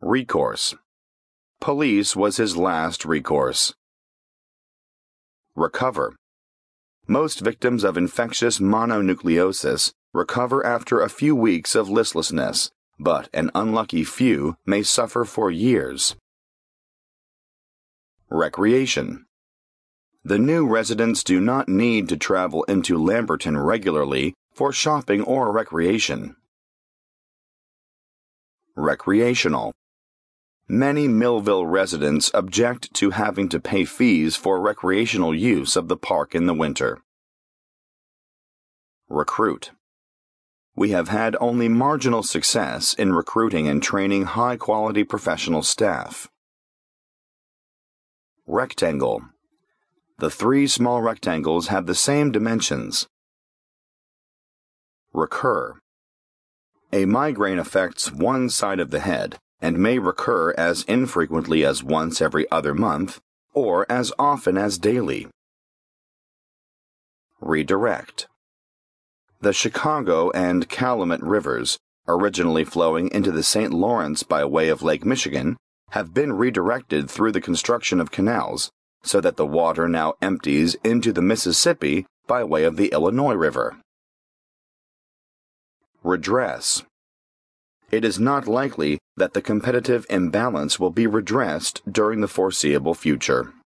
Recourse. Police was his last recourse. Recover. Most victims of infectious mononucleosis recover after a few weeks of listlessness, but an unlucky few may suffer for years. Recreation. The new residents do not need to travel into Lamberton regularly for shopping or recreation. Recreational. Many Millville residents object to having to pay fees for recreational use of the park in the winter. Recruit. We have had only marginal success in recruiting and training high-quality professional staff. Rectangle. The three small rectangles have the same dimensions. Recur. A migraine affects one side of the head and may recur as infrequently as once every other month or as often as daily. Redirect. The Chicago and Calumet rivers, originally flowing into the St. Lawrence by way of Lake Michigan, have been redirected through the construction of canals so that the water now empties into the Mississippi by way of the Illinois River. Redress. It is not likely that the competitive imbalance will be redressed during the foreseeable future.